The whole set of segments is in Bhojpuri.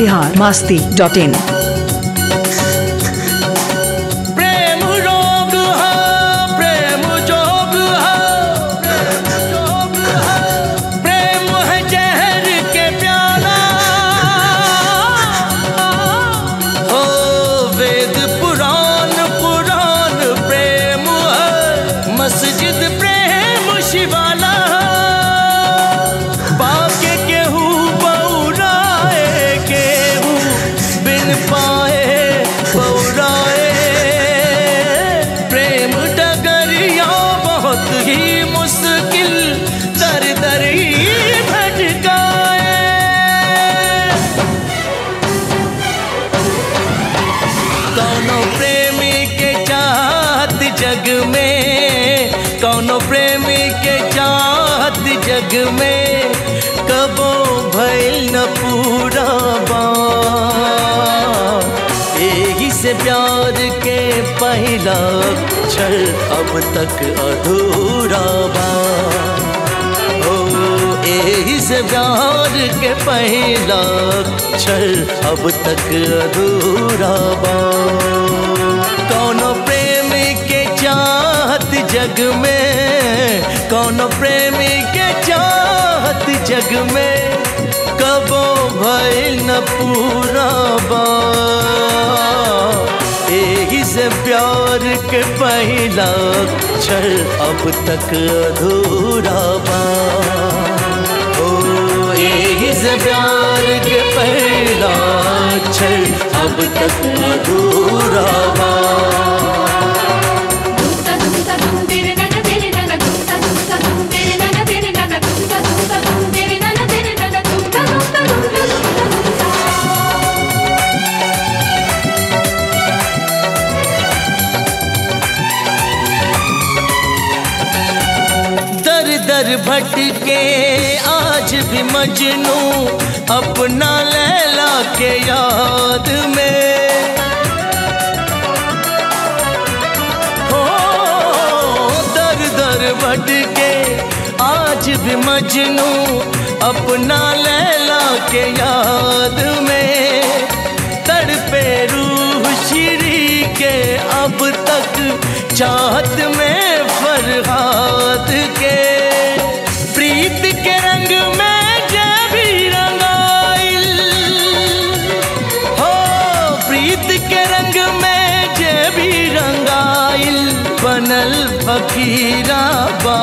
biharmasti.in। कौनो प्रेमी के चाहत जग में कबो भइल न पूरा बा। एही से प्यार के पहला अक्षर अब तक अधूरा बा। ओ एही से प्यार के पहला अक्षर अब तक अधूरा बा। कौनो प्रेमी के चाहत जग में, कौनो प्रेमी के चाहत जग में कबो भइल न पूरा बा। एही से प्यार के पहला अक्षर अब तक अधूरा बा। ओ एही से प्यार के पहला अक्षर अब तक अधूरा बा। दर भटके आज भी मजनू अपना लैला के याद में। हो दर दर भटके आज भी मजनू अपना लैला के याद में। तड़पे रूह शिरी के अब तक चाहत में फरहाद के। प्रीत के रंग में जब भी रंगाइल, हो प्रीत के रंग में जब भी रंगाइल बनल फकीरा बा।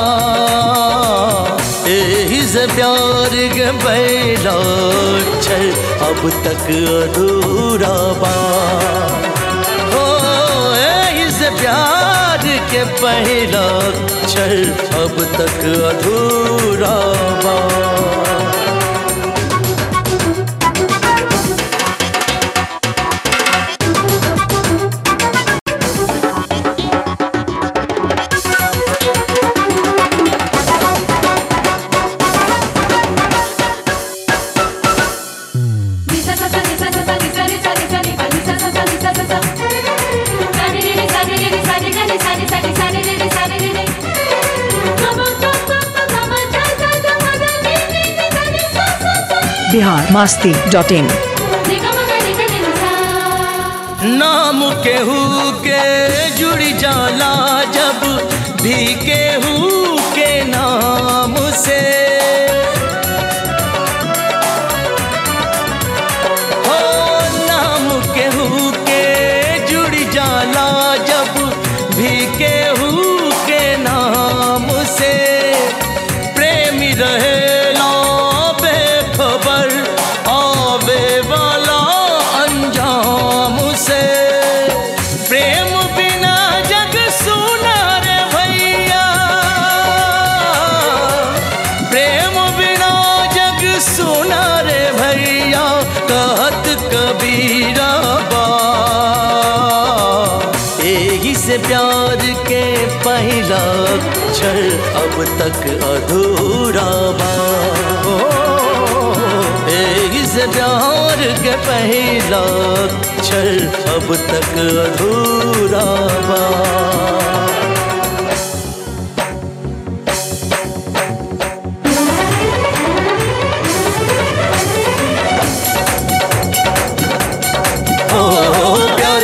एही से प्यार के पहला अक्षर अब तक अधूरा बा। हो एही से प्यार के पहला अक्षर अब तक अधूरा बा। biharmasti.in। नाम केहू के जुड़ जाला जब भी केहू के नाम से। हो नाम केहू के जुड़ जाला जब भी केहू के नाम से। प्रेमी रहे कबीरा बा। एही से प्यार के पहला अक्षर अब तक अधूरा बा। एही से प्यार के पहला अक्षर अब तक अधूरा बा।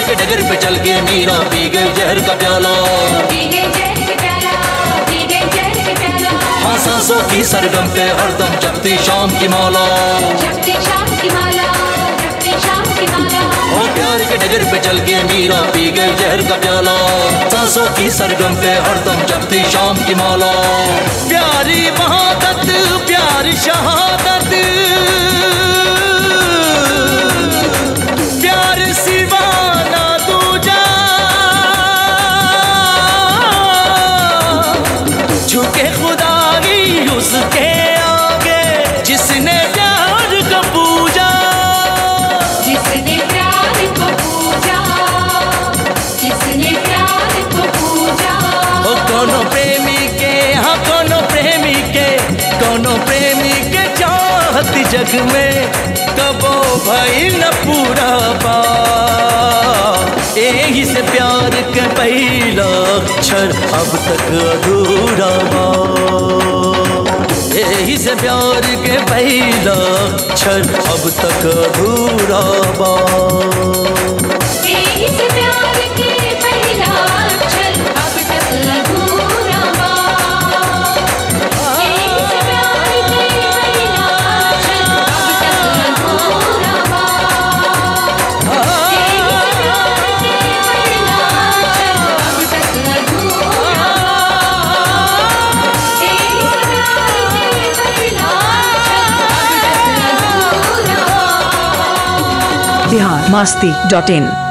के डगर पे चल के मीरा पी गई जहर का प्याला, हाँ सांसों की सरगम पे हरदम जपती शाम की माला, ओ प्यार के डगर पे चल के मीरा पी गई जहर का प्याला, सांसों की सरगम पे हरदम जपती शाम की माला। प्यारी वहादत प्यारी शहादत, प्यार सिवाना दूजा, झुके खुदा की उसके आगे जिसने प्यार को पूजा, जिसने प्यार को पूजा, जिसने प्यार को पूजा। ओ कोनो प्रेमी के, हाँ कोनो प्रेमी के, कोनो प्रेमी के चाहत जग में कबो भई न पूरा पा, यही से प्यार के पहला अक्षर अब तक अधूरा बा, यही से प्यार के पहला अक्षर अब तक अधूरा बा, यही से प्यार के पहला अक्षर अब तक अधूरा बा, यही से प्यार के पहला अक्षर अब तक अधूरा बा, यही से प्यार के पहला अक्षर अब तक अधूरा बा, यही से प्यार के पहला अक्षर अब तक अधूरा बा। biharmasti.in